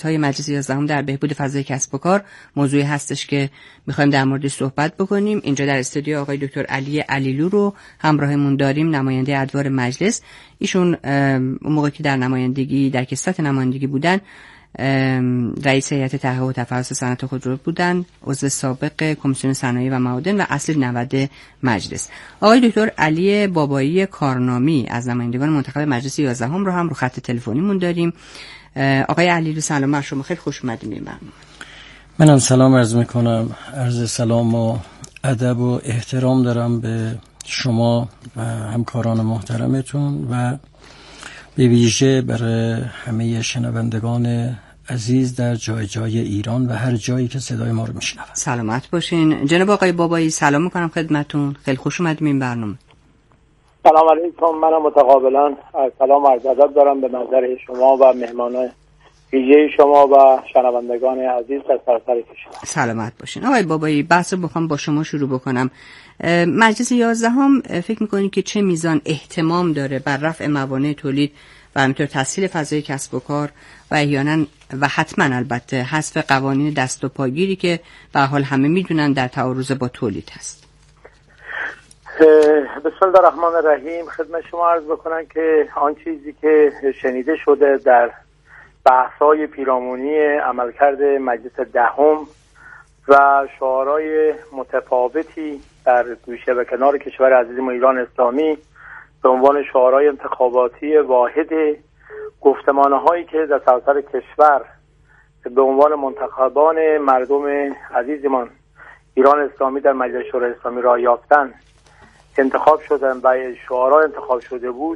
های مجلس 11 در بهبود فضای کسب و کار موضوعی هستش که میخوایم در موردش صحبت بکنیم. اینجا در استودیو آقای دکتر علی علیلو رو همراهمون داریم، نماینده ادوار مجلس. ایشون اون موقعی که در نمایندگی در کسات نمایندگی بودن رئیس هیئت تحقیق و تفحص صنعت خودرو بودن، عضو سابق کمیسیون صنایع و معادن و اصل 90 مجلس. آقای دکتر علی بابایی کارنامی از نمایندگان منتخب مجلس 11 رو هم رو خط تلفنیمون داریم. آقای علیلو سلام بر شما، خیلی خوش اومدید. منم سلام عرض میکنم. عرض سلام و ادب و احترام دارم به شما و همکاران محترمتون و به ویژه برای همه شنوندگان عزیز در جای جای ایران و هر جایی که صدای ما رو میشنون. سلامت باشین. جناب آقای بابایی سلام میکنم خدمتون، خیلی خوش اومدید این برنامه. سلام علیکم. منم متقابلا سلام و عرض ادب دارم به نظر شما و مهمانان ویژه شما و شنوندگان عزیز در سراسر کشور. سلامت باشین. آقای بابایی بحث رو بخوام با شما شروع بکنم. مجلس 11 فکر میکنید که چه میزان اهتمام داره بر رفع موانع تولید و همینطور تسهیل فضای کسب و کار و احیانا و حتما البته حذف قوانین دست و پاگیری که به هر حال همه میدونن در تعارض با تولید هست؟ بسم الله الرحمن الرحیم. خدمت شما عرض بکنم که آن چیزی که شنیده شده در بحث‌های پیرامونی عملکرد مجلس دهم و شعارهای متفاوتی در گوشه و کنار کشور عزیز ما ایران اسلامی به عنوان شعارهای انتخاباتی واحد، گفتمانهایی که در سراسر کشور به عنوان منتخبان مردم عزیزمان ایران اسلامی در مجلس شورای اسلامی راه یافتن انتخاب شدن و شعارها انتخاب شده بود،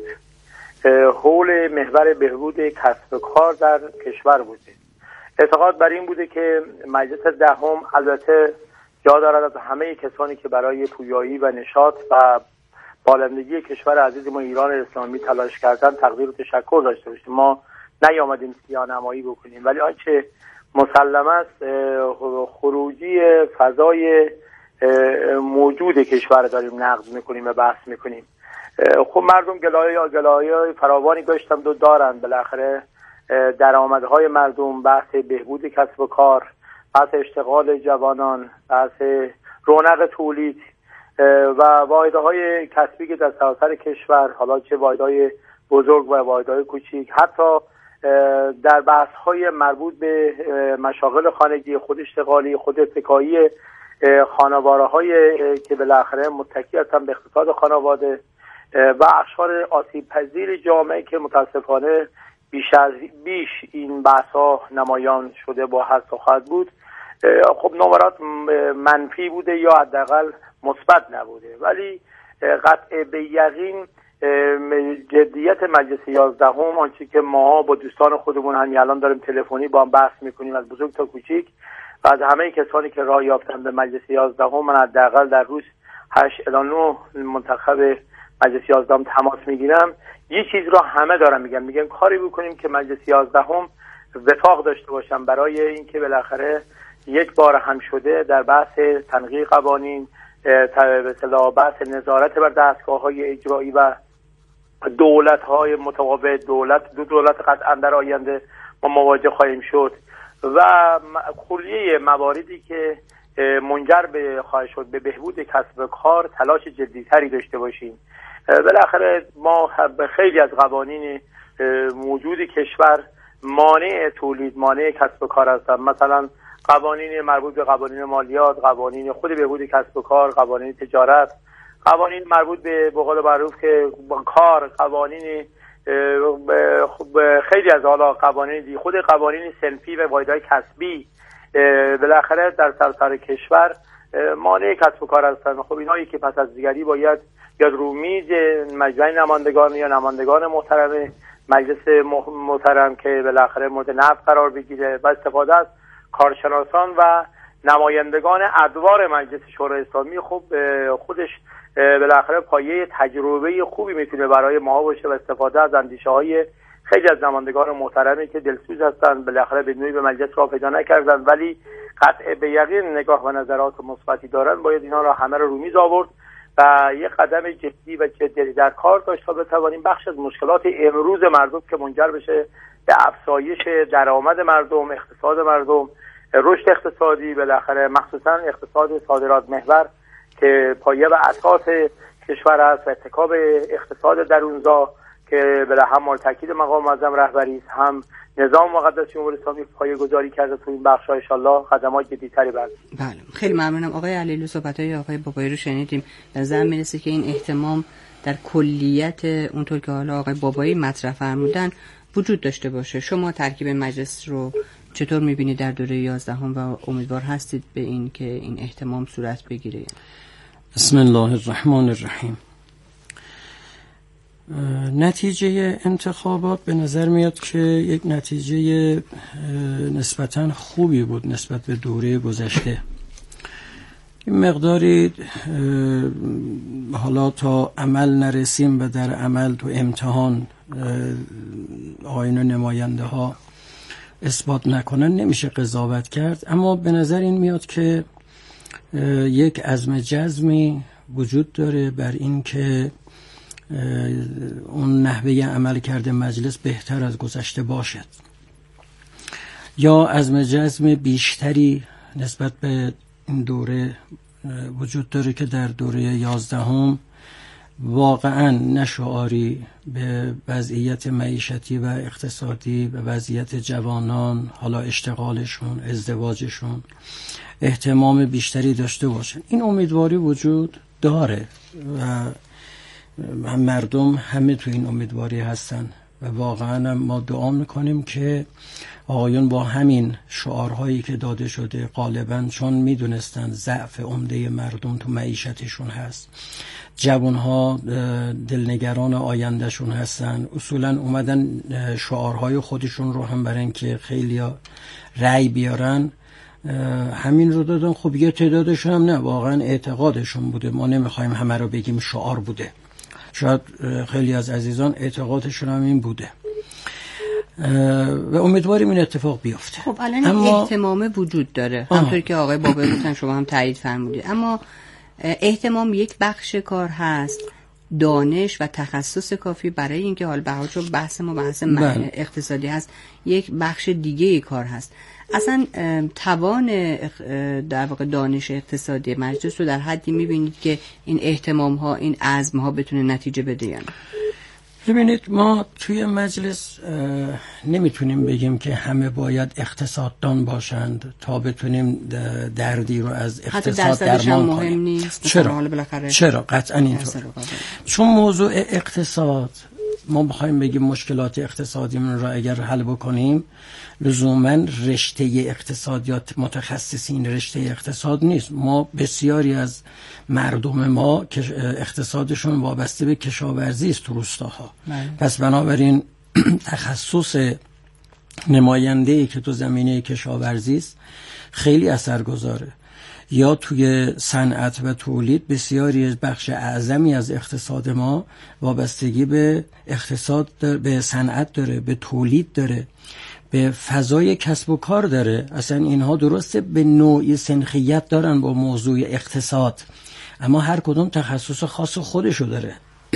حول محور بهبود کسب و کار در کشور بوده. اعتقاد بر این بوده که مجلس دهم البته جا دارد از همه کسانی که برای پویایی و نشاط و بالندگی کشور عزیز ما ایران اسلامی تلاش کردن تقدیر و تشکر داشته باشیم. ما نیامدیم سیاه‌نمایی بکنیم، ولی آنچه مسلم است خروجی فضای موجود کشور داریم نقد میکنیم و بحث میکنیم. خب مردم گلایه‌های فراوانی داشتن و دارن، بالاخره درآمدهای مردم، بحث بهبود کسب و کار، بحث اشتغال جوانان، بحث رونق تولید و واحدهای کسبی که در سراسر کشور، حالا چه واحدهای بزرگ و واحدهای کوچیک، حتی در بحث‌های مربوط به مشاغل خانگی، خود اشتغالی، خود اتکایی، خانواره‌های که بالاخره متکی هستن به اقتصاد خانواده و اقشار آسیب پذیر جامعه که متاسفانه بیش این بحث‌ها نمایان شده با هست و خواهد بود. خب نمرات منفی بوده یا حداقل مثبت نبوده، ولی قطع به یقین جدیت مجلس 11 آنچه که ما با دوستان خودمون همین الان داریم تلفنی با هم بحث میکنیم، از بزرگ تا کوچیک و از همه کسانی که راه یافتن به مجلس 11 من حداقل در روز 8 الی 9 منتخب مجلس 11 تماس میگیرم، یه چیز رو همه دارن میگن کاری بکنیم که مجلس 11 وفاق داشته باشن برای اینکه بالاخره یک بار هم شده در بحث تنقیح قوانین، به اصطلاح بحث نظارت بر دستگاه‌های اجرایی و دولت‌های متقابل، دو دولت قطعا در آینده ما مواجه خواهیم شد و کلیه مواردی که منجر به خواهد شد به بهبود کسب و کار تلاش جدی‌تری داشته باشیم. بالاخره ما به خیلی از قوانین موجود کشور مانع تولید، مانع کسب و کار هستند. مثلا قوانین مربوط به قوانین مالیات، قوانین خود بهبود کسب و کار، قوانین تجارت، قوانین مربوط به قول معروف که کار، قوانین خیلی از حالا قوانین خود قوانین صنفی و واحدهای کسبی بالاخره در سراسر کشور مانع کسب و کار هستند. خب اینایی که پس از دیگری باید یا رومیز مجمع نمایندگان یا نمایندگان محترم مجلس محترم که بالاخره مورد نقد قرار بگیره و استفاده از کارشناسان و نمایندگان ادوار مجلس شورای اسلامی خب خودش بالاخره پایه تجربه خوبی میتونه برای ما باشه و استفاده از اندیشه‌های خیلی از نمایندگان محترمی که دلسوز هستن، بالاخره به نوعی به مجلس راه پیدا نکردن ولی قطع به یقین نگاه و نظرات مثبتی دارن، باید اینا را همه رو میز آورد و یک قدم جدی و جدی در کار داشت تا بتوانیم بخش از مشکلات امروز مردم که منجر بشه به افزایش درآمد مردم، اقتصاد مردم، رشد اقتصادی، بالاخره مخصوصا اقتصاد صادرات محور که پایه و اساس کشور است و اتکا به اقتصاد درونزا که به هم تاکید مقام معظم رهبری است، هم نظام مقدس جمهوری اسلامی پایه‌گذاری کرده تو این بخش‌ها. ان شاءالله خدمات جدی‌تری بعد. بله، خیلی ممنونم آقای علیلو. صحبت‌های آقای بابایی رو شنیدیم. به نظر میرسه که این اهتمام در کلیت اونطور که حالا آقای بابایی مطرح فرمودن وجود داشته باشه. شما ترکیب مجلس رو چطور می‌بینید در دوره 11 و امیدوار هستید به این که این اهتمام صورت بگیره؟ بسم الله الرحمن الرحیم. نتیجه انتخابات به نظر میاد که یک نتیجه نسبتاً خوبی بود نسبت به دوره گذشته. این مقداری حالا تا عمل نرسیم و در عمل تو امتحان آیین نماینده ها اثبات نکنن نمیشه قضاوت کرد، اما به نظر این میاد که یک عزم جزمی وجود داره بر این که اون نحوه عمل کرده مجلس بهتر از گذشته باشد، یا عزم جزم بیشتری نسبت به این دوره وجود داره که در دوره 11 واقعا نه شعاری به وضعیت معیشتی و اقتصادی و وضعیت جوانان، حالا اشتغالشون، ازدواجشون اهتمام بیشتری داشته باشن. این امیدواری وجود داره و مردم همه تو این امیدواری هستن و واقعا ما دعا میکنیم که آقایون با همین شعارهایی که داده شده غالبا چون میدونستن ضعف عمده مردم تو معیشتشون هست، جوانها دلنگران آیندهشون هستن، اصولا اومدن شعارهای خودشون رو هم برن که خیلی رأی بیارن همین رو دادن. خب یه تعدادشون هم نه، واقعا اعتقادشون بوده. ما نمیخوایم همه رو بگیم شعار بوده، شاید خیلی از عزیزان اعتقادشون هم این بوده و امیدواریم این اتفاق بیفته. خب الان اما اهتمام وجود داره همونطور که آقای بابایی گفتن، شما هم تایید فرمودید، اما اهتمام یک بخش کار هست، دانش و تخصص کافی برای اینکه حال بهار چون بحث ما بحث اقتصادی هست، یک بخش دیگه کار هست. اصلا توان در واقع دانش اقتصادی مجلس رو در حدی میبینید که این اهتمام ها، این عزم ها بتونه نتیجه بده یا نه؟ ببینید ما توی مجلس نمیتونیم بگیم که همه باید اقتصاددان باشند تا بتونیم دردی رو از اقتصاد درمان کنیم. نیست. چرا؟ قطعا اینطور. چون موضوع اقتصاد ما بخوایم بگیم مشکلات اقتصادیمون رو اگر حل بکنیم لزوما رشته اقتصادیات متخصصین رشته اقتصاد نیست. ما بسیاری از مردم ما که اقتصادشون وابسته به کشاورزی است تو روستاها، پس بنابراین تخصص نماینده‌ای که تو زمینه کشاورزی است خیلی اثرگذاره. یا توی صنعت و تولید بسیاری از بخش اعظمی از اقتصاد ما وابستگی به اقتصاد به صنعت داره، به تولید داره، به فضای کسب و کار داره. اصلا اینها درسته به نوعی سنخیت دارن با موضوع اقتصاد، اما هر کدوم تخصص خاص خودشو داره.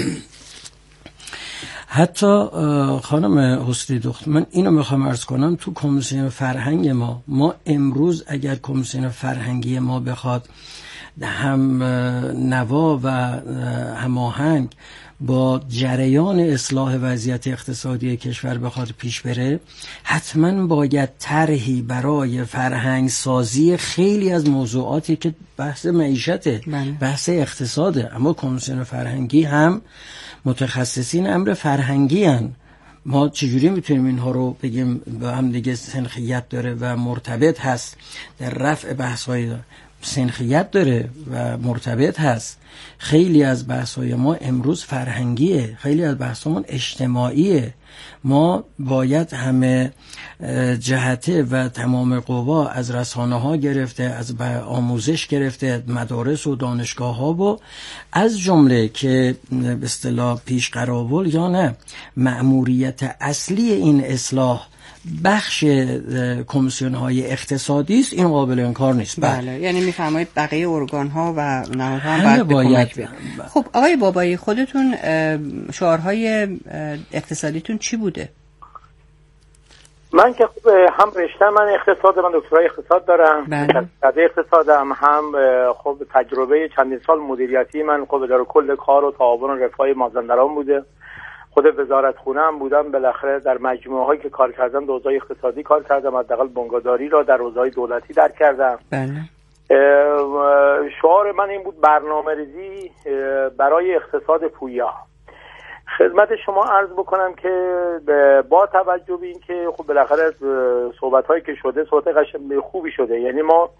حتی خانم حسنی دخت، من اینو میخوام عرض کنم، تو کمیسیون فرهنگ ما امروز اگر کمیسیون فرهنگی ما بخواد هم نوا و هماهنگ با جریان اصلاح وضعیت اقتصادی کشور بخواد پیش بره، حتما باید طرحی برای فرهنگ سازی خیلی از موضوعاتی که بحث معیشته، بحث اقتصاده، اما کمیسیون فرهنگی هم متخصصین امر فرهنگی هن. ما چجوری میتونیم اینها رو بگیم با هم دیگه سنخیت داره و مرتبط هست در رفع بحث‌های سنخیت داره و مرتبط هست. خیلی از بحث‌های ما امروز فرهنگیه، خیلی از بحث‌هامون اجتماعیه. ما باید همه جهته و تمام قوا از رسانه‌ها گرفته، از آموزش گرفته، مدارس و دانشگاه‌ها و از جمله که به اصطلاح پیش قراول یا نه مأموریت اصلی این اصلاح بخش کمیسیون‌های اقتصادی است، این قابل انکار نیست. بله، یعنی می‌فرمایید بقیه ارگان‌ها و نهادها هم باید کمک. خب آقای بابایی، خودتون شعارهای اقتصادیتون چی بوده؟ من که هم رشته من اقتصاد، من دکترای اقتصاد دارم، رشته اقتصادم، هم خب تجربه چندین سال مدیریتی من خب اداره کل کار و تعاون و رفاه مازندران بوده. خود وزارت خونه هم بودم، بالاخره در مجموعه هایی که کار کردم در حوزه اقتصادی کار کردم، حداقل بنگهداری را در حوزه دولتی درک کردم. شعار من این بود برنامه‌ریزی برای اقتصاد پویا. خدمت شما عرض بکنم که با توجه به این که خب بالاخره صحبت‌هایی که شده صحبت قشنگ خوبی شده، یعنی ما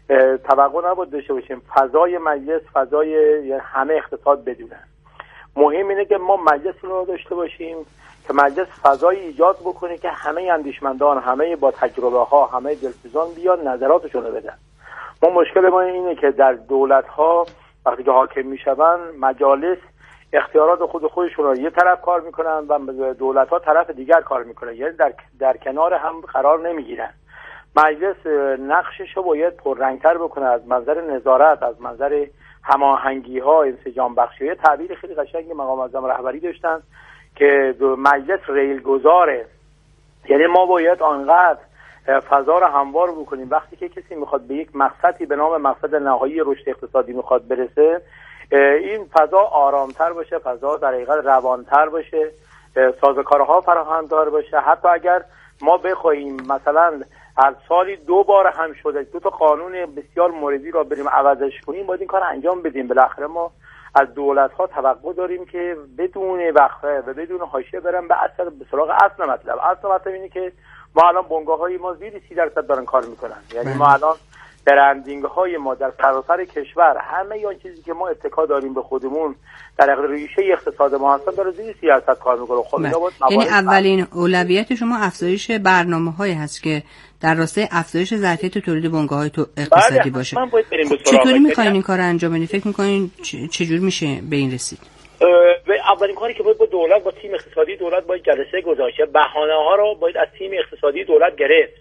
توقع نباید داشته باشیم فضای مجلس فضای همه اقتصاد بدونن. مهم اینه که ما مجلس رو داشته باشیم که مجلس فضای ایجاد بکنه که همه اندیشمندان، همه با تجربه ها، همه دلسوزان بیان نظراتشون رو بدن. ما مشکل ما اینه که در دولت ها وقتی که حاکم میشون مجالس اختیارات خودشون رو یه طرف کار میکنن و دولت ها طرف دیگر کار میکنن، یعنی در کنار هم قرار نمیگیرن. مجلس نقشش رو باید پررنگتر بکنه از منظر نظارت، از منظر هماهنگی ها، انسجام بخشی. یه تعبیر خیلی قشنگی مقام معظم رهبری داشتن که مجلس ریل گذاره، یعنی ما باید آنقدر فضا رو هموار بکنیم وقتی که کسی میخواد به یک مقصدی به نام مقصد نهایی رشد اقتصادی میخواد برسه، این فضا آرامتر باشه، فضا در حقیقت روانتر باشه، سازوکارها فراهم‌دار باشه. حتی اگر ما بخوایم مثلا هر سالی 2 بار هم شده 2 تا قانون بسیار موردی را بریم عوضش کنیم، باید این کار انجام بدیم. بالاخره ما از دولت‌ها توقع داریم که بدون وقفه و بدون حاشیه برن به سراغ اصل مطلب. اصل مطلب اینه که ما الان بنگاه‌های ما زیر 30% دارن کار میکنن، یعنی ما الان برندینگ‌های ما در سراسر کشور همه اون چیزی که ما اتکا داریم به خودمون در حقیقت ریشه اقتصاد ما هستن داره زیر 30% کار میکنه. خب یعنی اولین اولویت شما افزایش برنامه‌هایی هست که در راستای افزایش ظرفیت تولید بنگاه‌های اقتصادی باشه. چطوری می‌خواید این کارو انجام بدین؟ فکر می‌کنین چجور میشه به این رسید؟ اولین کاری که باید با دولت، با تیم اقتصادی دولت باید جلسه گذاشت. بهانه‌ها رو باید از تیم اقتصادی دولت گرفت.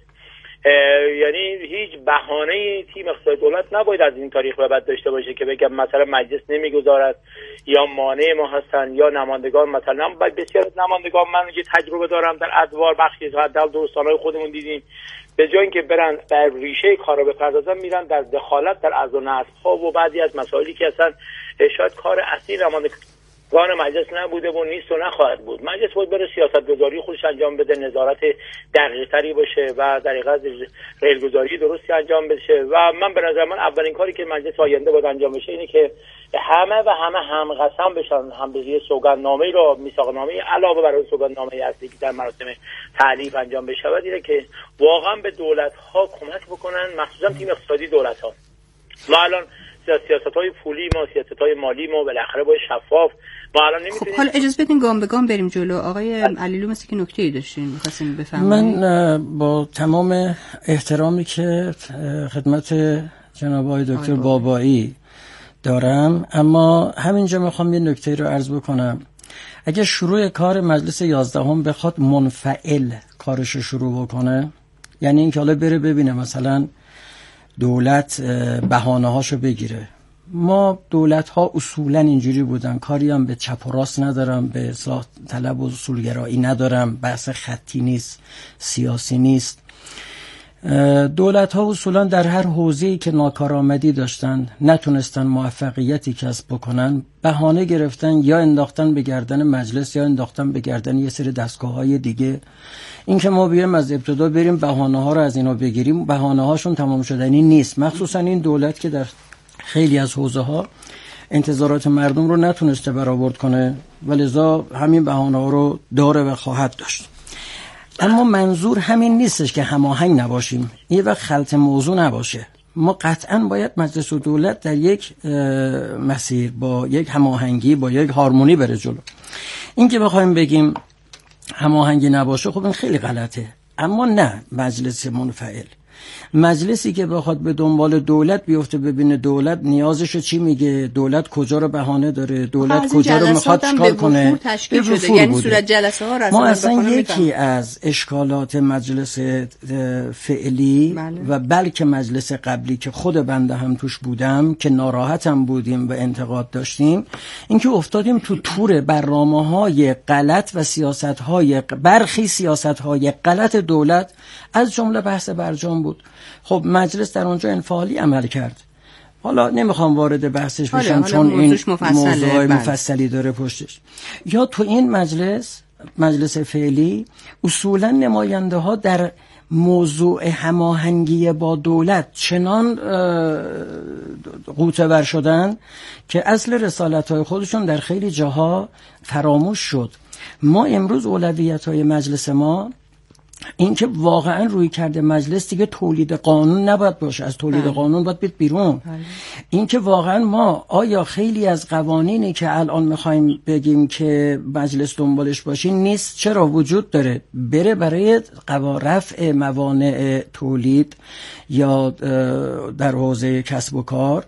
یعنی هیچ بهانه تیم اقتصادی دولت نباید از این تاریخ به بعد داشته باشه که بگم مثلا مجلس نمیگذارد یا مانع ما هستن یا نمایندگان. مثلا باید بسیار از نمایندگان، من یه تجربه دارم در ادوار بخشی از دورستان‌های خودمون دیدیم، به جای اینکه برن در ریشه کارا بپردازن میرن در دخالت در عضو نصب‌ها و بعضی از مسائلی که اصلا شاید کار اصلی نمایندگان مجلس نبوده و نیست و نخواهد بود. مجلس باید بره سیاست‌گذاری خودش انجام بده، نظارت دقیق‌تری باشه و در حقیقت ریل‌گذاری درستی انجام بشه. و من به نظر من اولین کاری که مجلس آینده باید انجام بشه اینه که همه هم قسم بشن، هم به سوگندنامه‌ای رو میثاقنامه علاوه بر سوگندنامه اصلی که در مراسم تعلیف انجام بشه و دیگه که واقعا به دولت‌ها کمک بکنن، مخصوصا تیم اقتصادی دولت‌ها. ما الان سیاست‌های پولی ما، سیاست‌های مالی ما بالاخره باید شفاف. ما الان نمی‌تونیم. خب حالا اجازه بدین گام به گام بریم جلو. آقای علیلو مثل که نکته‌ای داشتین می‌خواستین بفرمایید. من با تمام احترامی که خدمت جناب آقای دکتر بابایی دارم، اما همینجا میخوام یه نکته رو عرض بکنم. اگه شروع کار مجلس 11 بخواد منفعل کارش رو شروع بکنه، یعنی این که حالا بره ببینه مثلا دولت بهانه‌هاشو بگیره. ما دولت ها اصولا اینجوری بودن، کاری هم به چپ و راست ندارم، به اصلاح طلب و اصولگرایی ندارم، بحث خطی نیست، سیاسی نیست. دولت ها اصولا در هر حوزه‌ای که ناکارآمدی داشتن، نتونستن موفقیتی کسب بکنن، بهانه گرفتن، یا انداختن به گردن مجلس یا انداختن به گردن یه سری دستگاه‌های دیگه. این که ما بیایم از ابتدا بریم بهانه‌ها رو از اینا بگیریم، بهانه‌هاشون تمام شدنی نیست. مخصوصا این دولت که در خیلی از حوزه‌ها انتظارات مردم رو نتونسته برآورد کنه و لذا همین بهانه‌ها رو داره و خواهد داشت. اما منظور همین نیستش که هماهنگ نباشیم، یه وقت خلط موضوع نباشه. ما قطعاً باید مجلس و دولت در یک مسیر با یک هماهنگی، با یک هارمونی بره جلو. این که بخوایم بگیم هماهنگی نباشه، خب این خیلی غلطه. اما نه مجلس منفعل، مجلسی که بخواد به دنبال دولت بیفته ببینه دولت نیازشو چی میگه، دولت کجا رو بهانه داره، دولت کجا رو میخواد چیکار کنه، تشکیل شده. یعنی صورت جلسه ها ما اصلا یکی از اشکالات مجلس فعلی و بلکه مجلس قبلی که خود بنده هم توش بودم که ناراحتم بودیم و انتقاد داشتیم، اینکه افتادیم تو تور برنامه‌های غلط و سیاست‌های برخی سیاست‌های غلط دولت، از جمله بحث برجام بود. خب مجلس در اونجا انفعالی عمل کرد. حالا نمیخوام وارد بحثش بشم چون این موضوع مفصلی داره پشتش. یا تو این مجلس فعلی اصولا نماینده ها در موضوع هماهنگی با دولت چنان غوطه ور شدن که اصل رسالت‌های خودشون در خیلی جاها فراموش شد. ما امروز اولویت‌های مجلس ما این که واقعا روی کرده مجلس دیگه تولید قانون نباید باشه، از تولید قانون باید بیت بیرون. این که واقعا ما آیا خیلی از قوانینی که الان میخوایم بگیم که مجلس دنبالش باشین نیست، چرا وجود داره، بره برای رفع موانع تولید یا در حوزه کسب و کار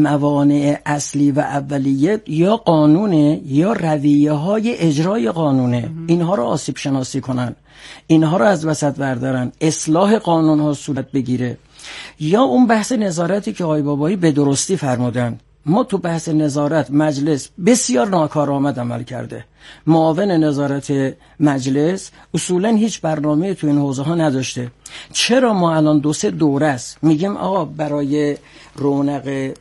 موانع اصلی و اولیه یا قانونه یا رویه های اجرای قانونه، اینها رو آسیب شناسی کنن، اینها رو از وسط بردارن، اصلاح قانون ها صورت بگیره. یا اون بحث نظارتی که آقای بابایی به درستی فرمودن، ما تو بحث نظارت مجلس بسیار ناکارآمد عمل کرده. معاون نظارت مجلس اصولا هیچ برنامه تو این حوزه ها نداشته. چرا ما الان 2-3 دوره است میگیم آقا برای رونق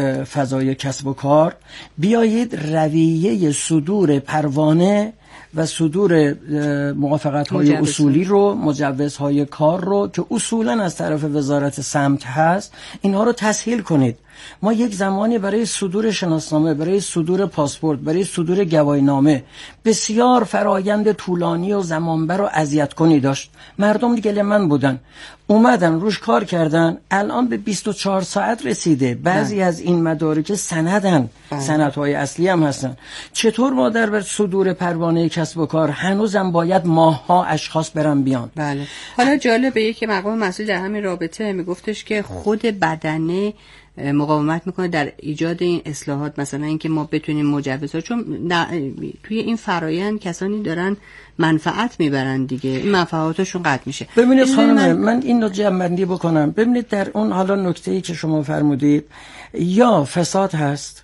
فضای کسب و کار بیایید رویه صدور پروانه و صدور موافقت‌های اصولی رو، مجوزهای کار رو که اصولاً از طرف وزارت سمت هست، اینها رو تسهیل کنید. ما یک زمانی برای صدور شناسنامه، برای صدور پاسپورت، برای صدور گواهینامه بسیار فرایند طولانی و زمانبر و اذیت کنی داشت. مردم دیگه من بودن، اومدن روش کار کردن، الان به 24 ساعت رسیده. بعضی از این مدارک سندن، سندهای اصلی هم هستن. چطور ما در صدور پروانه کسب و کار هنوزم باید ماه‌ها اشخاص برن بیان؟ بله. حالا جالبه که مقام مسئول در همین رابطه میگفتش که خود بدنه مقاومت میکنه در ایجاد این اصلاحات، مثلا اینکه ما بتونیم مجوزها، چون توی این فرایند کسانی دارن منفعت میبرن دیگه، این منفعتاشون قطع میشه. ببینید خانم من این رو جمع‌بندی بکنم. ببینید در اون حالا نکته‌ای که شما فرمودید یا فساد هست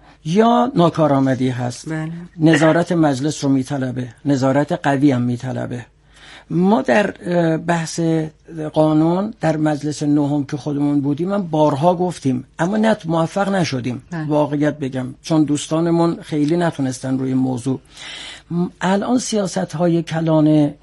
یا ناکارآمدی هست. بله. نظارت مجلس رو میطلبه، نظارت قوی هم میطلبه. ما در بحث قانون در مجلس نهم که خودمون بودیم من بارها گفتیم اما موفق نشدیم. واقعیت بگم چون دوستانمون خیلی نتونستن روی موضوع. الان سیاست‌های کلان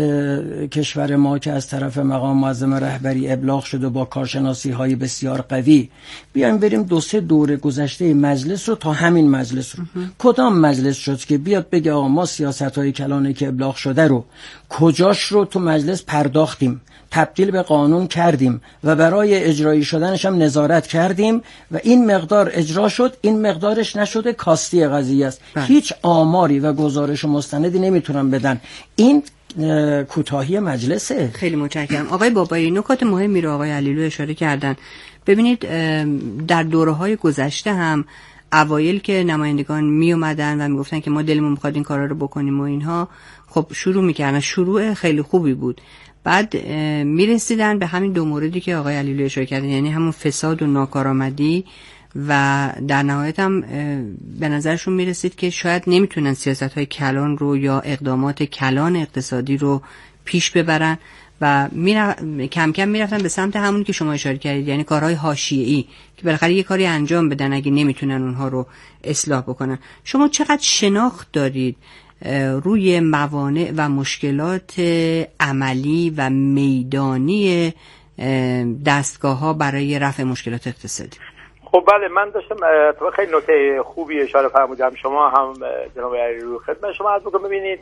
کشور ما که از طرف مقام معظم رهبری ابلاغ شده با کارشناسی‌های بسیار قوی، بیایم بریم 2-3 دوره گذشته مجلس رو تا همین مجلس رو کدام مجلس شد که بیاد بگه آقا ما سیاست‌های کلانی که ابلاغ شده رو کجاش رو تو مجلس پرداختیم، تبدیل به قانون کردیم و برای اجرایی شدنش هم نظارت کردیم و این مقدار اجرا شد، این مقدارش نشده، کاستی قضیه است. هیچ آماری و گزارش مستندی نمیتونن بدن. این کوتاهی مجلسه. خیلی متشکرم. آقای بابایی نکات مهمی رو آقای علیلو اشاره کردن. ببینید در دوره‌های گذشته هم اوایل که نمایندگان می اومدن و میگفتن که ما دلمون میخواد این کارا رو بکنیم و اینها، خب شروع میکردن، شروع خیلی خوبی بود. بعد میرسیدن به همین 2 موردی که آقای علیلو اشاره کردن، یعنی همون فساد و ناکارآمدی و در نهایت هم به نظرشون میرسید که شاید نمیتونن سیاست‌های کلان رو یا اقدامات کلان اقتصادی رو پیش ببرن و کم کم میرفتن به سمت همون که شما اشاره کردید، یعنی کارهای حاشیه‌ای که بالاخره یه کاری انجام بدن اگه نمیتونن اونها رو اصلاح بکنن. شما چقدر شناخت دارید روی موانع و مشکلات عملی و میدانی دستگاه‌ها برای رفع مشکلات اقتصادی؟ خب بله، من داشتم خیلی نکته خوبی اشاره فرمودم، شما هم جناب علیلو خدمت شما عرض می‌کنم. ببینید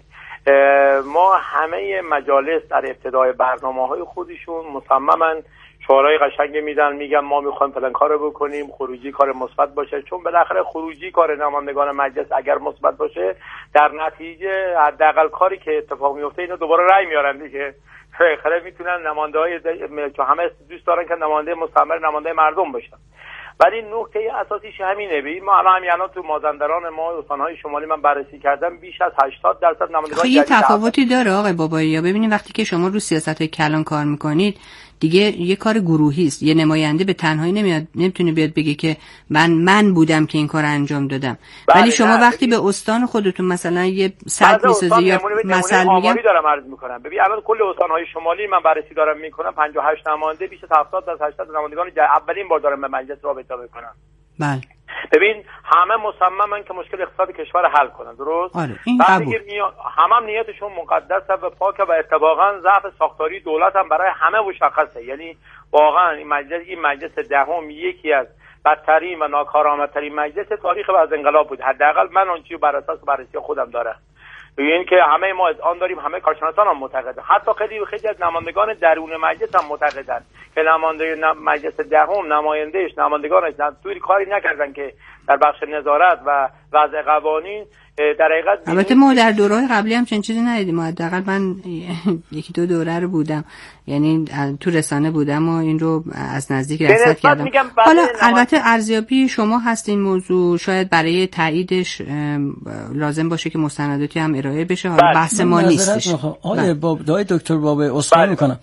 ما همه مجالس در ابتدای برنامه‌های خودشون مصمماً شعارهای قشنگ میدن، میگن ما میخوایم فلان کارو بکنیم، خروجی کار مثبت باشه، چون بالاخره خروجی کار نمایندگان مجلس اگر مثبت باشه در نتیجه حداقل کاری که اتفاق میفته اینو دوباره رأی میارن دیگه. خیلی میتونن نماینده‌های که همه دوست دارن که نماینده مستمر نماینده مردم باشن. ولی نکته اساسیش همینه. ببین ما الان تو مازندران ما استان‌های شمالی من بررسی کردم بیش از 80% نمایندگان یه تفاوتی داره آقای بابایی. یا ببینید وقتی که شما رو سیاست‌های کلان کار میکنید دیگه یه کار گروهی است. یه نماینده به تنهایی نمیتونه بیاد بگه که من بودم که این کار انجام دادم. ولی شما وقتی به استان خودتون مثلا یه سد می‌سازی یا مثلا میگم دارم عرض میکنم. ببین الان کل استان‌های شمالی من بررسی دارم میکنم 58 نماینده بیش از 70-80 نمایندگان اولین بار دارم به مجلس رابطه میکنم. بله. ببین همه مصممن که مشکل اقتصاد کشور حل کنن، درست؟ آره این قبول. همه نیتشون مقدسه و پاکه و اتفاقا ضعف ساختاری دولت هم برای همه مشخصه. یعنی واقعا این مجلس دهم یکی از بدترین و ناکارآمدترین مجلس تاریخ بعد از انقلاب بود. حداقل من اون چیزو بر اساس بررسی خودم دارم. این که همه ما آن داریم، همه کارشناسان هم معتقدن، حتی خیلی از نمایندگان درون مجلس هم معتقدن که نماینده مجلس دهم نمایندگانش توی کاری نکردن که در بخش نظارت و وضع قوانین در حقیقت. البته ما در دوره‌های قبلی هم چنین چیزی ندیدیم. حداقل من یکی دو دوره رو بودم، یعنی تو رسانه بودم و این رو از نزدیک رصد کردم. حالا البته ارزیابی شما هست این موضوع، شاید برای تاییدش لازم باشه که مستنداتی هم ارائه بشه. حالا بحث ما نیستش. آقای دکتر بابایی عذرخواهی میکنم.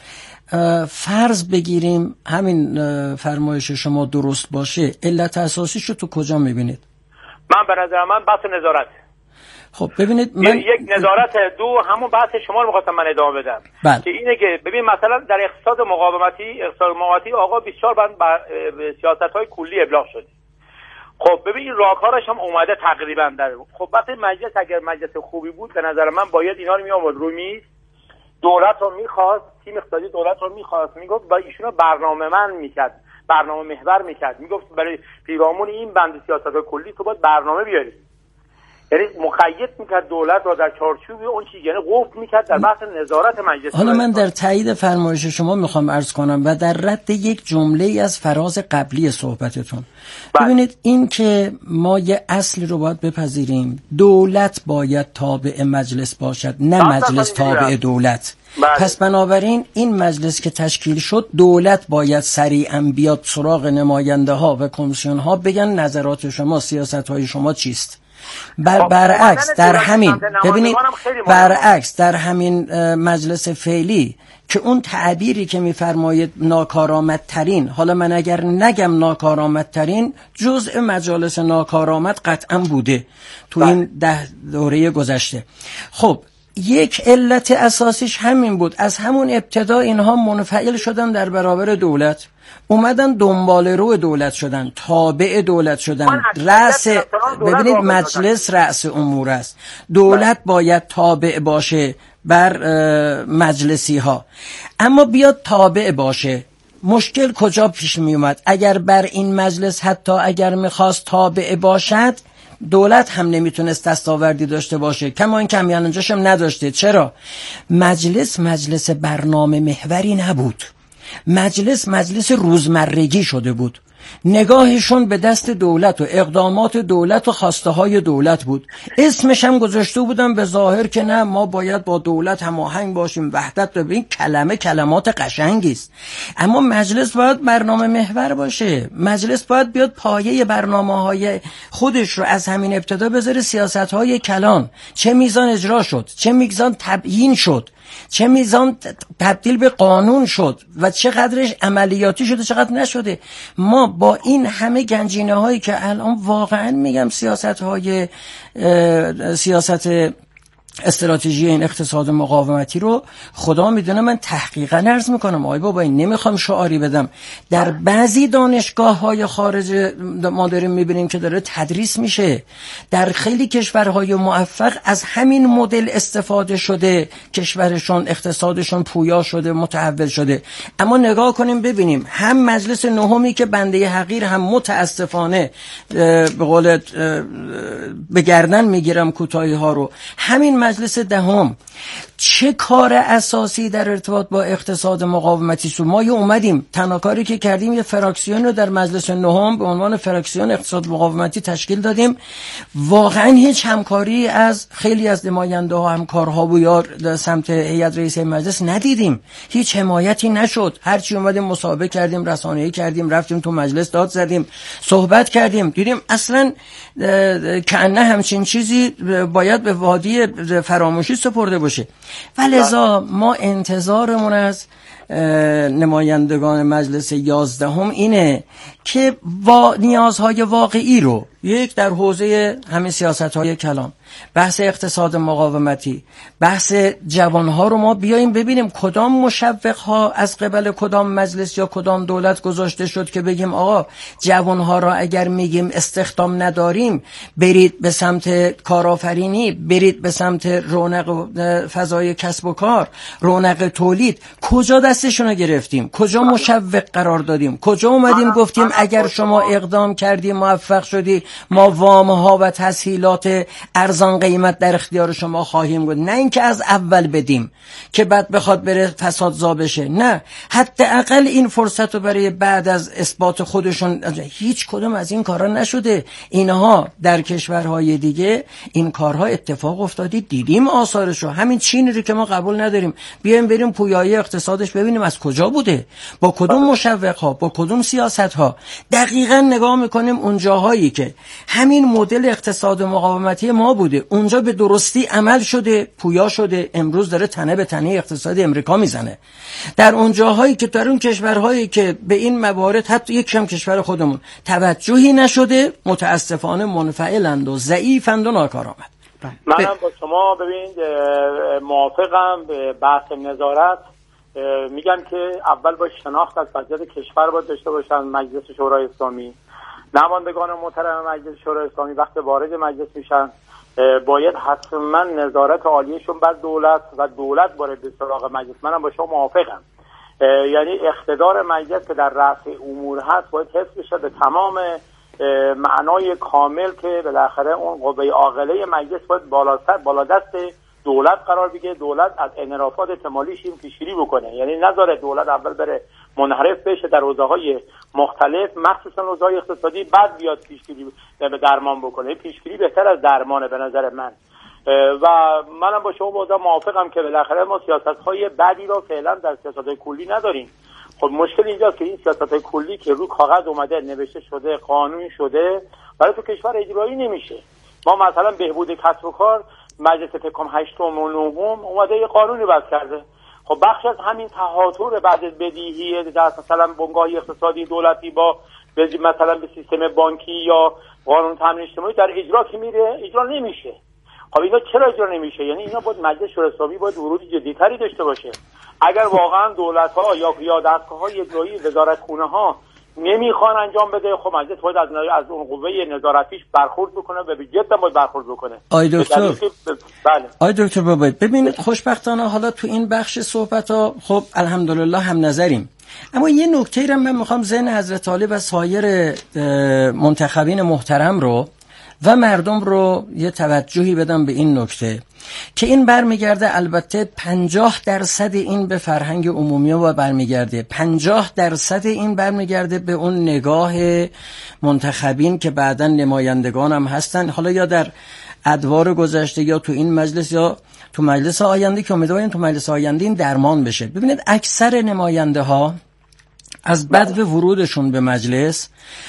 فرض بگیریم همین فرمایش شما درست باشه، علت اساسیش رو تو کجا میبینید؟ من به نظر من بحث نظارت. خب ببینید یک نظارت، دو همون بحث شما رو می‌خواستم من ادامه بدم. که اینه که ببین مثلا در اقتصاد مقاومتی آقا 24 بند سیاست‌های کلی ابلاغ شده. خب ببین این راهکارش هم اومده تقریبا در. خب وقتی مجلس اگر مجلس خوبی بود به نظر من باید اینا رو میآورد روی میز، دولت رو می‌خواست، تیم اقتصادی دولت رو می‌خواست، میگفت با ایشونو برنامه‌مند می‌کرد، برنامه محور می‌کرد، میگفت برای پیرامون این بند سیاست‌های کلی تو باید برنامه بیاری. یعنی مقید میکرد دولت را در چارچوب اون چیز، یعنی قفل میکرد در بحث نظارت مجلس. حالا من در تایید فرمایش شما میخوام عرض کنم و در رد یک جمله از فراز قبلی صحبتتون. ببینید این که ما یه اصلی رو باید بپذیریم، دولت باید تابع مجلس باشد، نه مجلس تابع دولت. پس بنابراین این مجلس که تشکیل شد، دولت باید سریعا بیاد سراغ نماینده ها و کمیسیون ها بگن نظرات شما، سیاست های شما چیست. برعکس در همین ببینید، برعکس در همین مجلس فعلی که اون تعبیری که میفرمایید ناکارآمدترین، حالا من اگر نگم ناکارآمدترین، جزء مجالس ناکارآمد قطعا بوده تو این 10 دوره گذشته. خب یک علت اساسیش همین بود. از همون ابتدا اینها منفعل شدن در برابر دولت، اومدن دنبال رو دولت شدن، تابع دولت شدن. رأس ببینید مجلس رأس امور است، دولت باید تابع باشه بر مجلسی ها. اما بیاد تابع باشه، مشکل کجا پیش می اومد؟ اگر بر این مجلس حتی اگر میخواست تابع باشد، دولت هم نمیتونست دستاوردی داشته باشه، کما این کمیانجاش هم نداشته. چرا؟ مجلس برنامه محوری نبود، مجلس روزمرگی شده بود. نگاهشون به دست دولت و اقدامات دولت و خواسته های دولت بود. اسمش هم گذاشته بودن به ظاهر که نه ما باید با دولت هماهنگ باشیم، وحدت رو. این کلمات قشنگی است، اما مجلس باید برنامه محور باشه. مجلس باید بیاد پایه برنامه‌های خودش رو از همین ابتدا بذاره. سیاست‌های کلان چه میزان اجرا شد، چه میزان تبیین شد، چه میزان تبدیل به قانون شد و چقدرش عملیاتی شده چقدر نشده. ما با این همه گنجینه هایی که الان واقعا میگم سیاست استراتژی این اقتصاد مقاومتی رو خدا میدونه من تحقیقا عرض میکنم آقای بابایی، نمیخوام شعاری بدم، در بعضی دانشگاه های خارج ما داریم میبینیم که داره تدریس میشه. در خیلی کشورهای موفق از همین مدل استفاده شده، کشورشون اقتصادشون پویا شده، متحول شده. اما نگاه کنیم ببینیم هم مجلس نهمی که بنده حقیر هم متاسفانه به قولت به گردن میگیرم کوتاهی ها رو، همین مجلس دهم چه کار اساسی در ارتباط با اقتصاد مقاومتی سو؟ ما اومدیم تنها کاری که کردیم یه فراکسیون رو در مجلس نهم به عنوان فراکسیون اقتصاد مقاومتی تشکیل دادیم. واقعا هیچ همکاری از خیلی از نماینده ها همکارها و یا سمت هیئت رئیسه مجلس ندیدیم. هیچ حمایتی نشد. هرچی اومدیم مسابقه کردیم، رسانه‌ای کردیم، رفتیم تو مجلس داد زدیم، صحبت کردیم، دیدیم اصلا کأنه همچین چیزی باید به وادی فراموشی سپرده باشه. ولذا ما انتظارمون از نمایندگان مجلس 11 اینه که با نیازهای واقعی رو یک در حوزه همین سیاست‌های کلان، بحث اقتصاد مقاومتی، بحث جوانها رو ما بیاییم ببینیم کدام مشوق‌ها از قبل کدام مجلس یا کدام دولت گذاشته شد که بگیم آقا جوانها را اگر میگیم استخدام نداریم برید به سمت کارآفرینی، برید به سمت رونق فضای کسب و کار، رونق تولید، کجا دستشون رو گرفتیم؟ کجا مشوق قرار دادیم؟ کجا اومدیم گفتیم اگر شما اقدام کردی موفق شدی ما وام‌ها و تسهیلات ارزان قیمت در اختیار شما خواهیم بود؟ نه اینکه از اول بدیم که بعد بخواد بره فسادزا بشه، نه، حداقل این فرصت رو برای بعد از اثبات خودشون. هیچ کدوم از این کارا نشده. اینها در کشورهای دیگه این کارها اتفاق افتادی، دیدیم آثارشو. همین چین رو که ما قبول نداریم، بیایم بریم پویایی اقتصادش ببینیم از کجا بوده، با کدوم مشوق‌ها، با کدوم سیاست‌ها. دقیقاً نگاه می‌کنیم اون جاهایی که همین مدل اقتصاد مقاومتی ما بوده، اونجا به درستی عمل شده، پویا شده، امروز داره تنه به تنه اقتصاد امریکا میزنه. در اون جاهایی که در اون کشورهایی که به این موارد حتی یکم کشور خودمون توجهی نشده، متاسفانه منفعلند و ضعیفند و ناکارآمد. منم با شما ببینید موافقم به بحث نظارت. میگم که اول با شناخت از وضعیت کشور باید داشته باشن مجلس شورای اسلامی. نمایندگان محترم مجلس شورای اسلامی وقتی وارد مجلس میشن باید حتما نظارت عالیشون بر دولت و دولت وارد به سراغ مجلس. منم با شما موافقم. یعنی اقتدار مجلس که در رأس امور هست باید حفظ بشه به تمام معنای کامل که بالاخره اون قوه عاقله مجلس باید بالا دست دولت قرار بگیره. دولت از انحرافات مالیش پیشگیری بکنه، یعنی نذاره دولت اول بره منحرف بشه در حوزه‌های مختلف، مخصوصا حوزه‌های اقتصادی، بعد بیاد پیشگیری به درمان بکنه. پیشگیری بهتر از درمانه به نظر من. و منم با شما باز موافقم که بالاخره ما سیاست‌های بعدی رو فعلا در سیاست‌های کلی نداریم. خب مشکل اینجاست که این سیاست‌های کلی که رو کاغذ اومده، نوشته شده، قانون شده، برای تو کشور اجرایی نمیشه. ما مثلا بهبود کسب و کار مجلس فکر 8 و 9 اومده یه قانونی وضع کرده. خب بخش از همین تهاتر بعد بدیهی در مثلا بنگاهی اقتصادی دولتی با مثلا به سیستم بانکی یا قانون تامین اجتماعی در اجرا که میره اجرا نمیشه. خب اینا چرا اجرا نمیشه؟ یعنی اینا باید مجلس شورای اسلامی باید ورود جدی‌تری داشته باشه. اگر واقعا دولت‌ها یا دستگاه‌های اجرایی وزارتخونه‌ها نمیخوان انجام بده، خب مجلس باید از اون قوه نظارتیش برخورد بکنه و به جد باید برخورد بکنه. آی دکتر، بله آی دکتر ببینید خوشبختانه حالا تو این بخش صحبت‌ها خب الحمدلله هم نظریم، اما یه نکته رو من میخوام ذهن حضرت عالی و سایر منتخبین محترم رو و مردم رو یه توجهی بدم به این نکته که این برمیگرده، البته 50% این به فرهنگ عمومی و برمیگرده، 50% این برمیگرده به اون نگاه منتخبین که بعداً نمایندگان هم هستن، حالا یا در ادوار گذشته یا تو این مجلس یا تو مجلس آینده که امیدواریم تو مجلس آینده این درمان بشه. ببینید اکثر نماینده ها از بدو ورودشون به مجلس،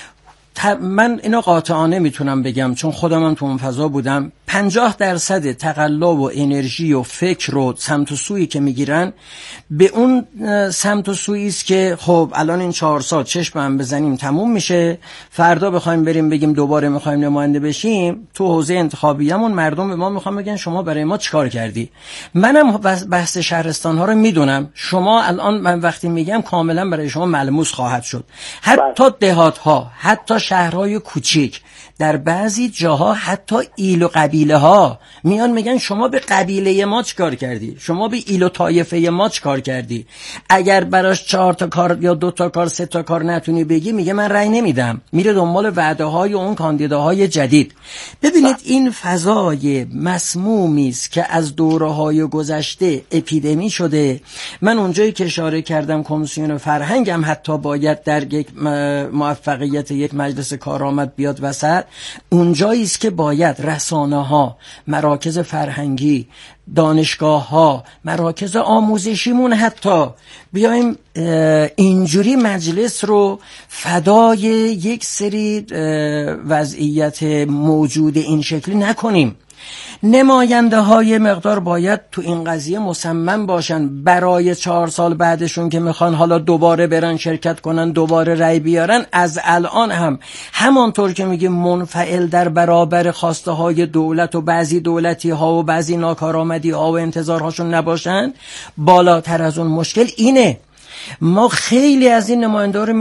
من اینو قاطعانه میتونم بگم چون خودم هم تو اون فضا بودم، 50% تقلب و انرژی و فکر و سمت و سویی که میگیرن به اون سمت و سویی است که خب الان این 4 سال چشم هم بزنیم تموم میشه، فردا بخوایم بریم بگیم دوباره میخوایم نماینده بشیم، تو حوزه انتخابیمون مردم به ما میخوان بگن شما برای ما چیکار کردی. منم بحث شهرستان ها رو میدونم، شما الان من وقتی میگم کاملا برای شما ملموس خواهد شد، حتی دهات ها، حتی شهرهای کوچیک، در بعضی جاها حتی ایل و قبیله ها میان میگن شما به قبیله ما چیکار کردی، شما به ایل و طایفه ما چیکار کردی. اگر براش 4 تا کار یا 2 تا کار 3 تا کار نتونی بگی، میگه من رأی نمیدم، میره دنبال وعده های اون کاندیداهای جدید. ببینید این فضای مسمومی است که از دوره‌های گذشته اپیدمی شده. من اونجایی که اشاره کردم کمیسیون فرهنگ هم حتی باید در یک موفقیت یک مجلس کارآمد بیاد وسط. اونجایی است که باید رسانه‌ها، مراکز فرهنگی، دانشگاه‌ها، مراکز آموزشیمون حتی بیایم اینجوری مجلس رو فدای یک سری وضعیت موجود این شکلی نکنیم. نماینده های مقدار باید تو این قضیه مصمم باشن برای 4 سال بعدشون که میخوان حالا دوباره برن شرکت کنن، دوباره رأی بیارن، از الان هم همانطور که میگه منفعل در برابر خواسته های دولت و بعضی دولتی ها و بعضی ناکارآمدی ها و انتظارهاشون نباشن. بالاتر از اون مشکل اینه، ما خیلی از این نماینده رو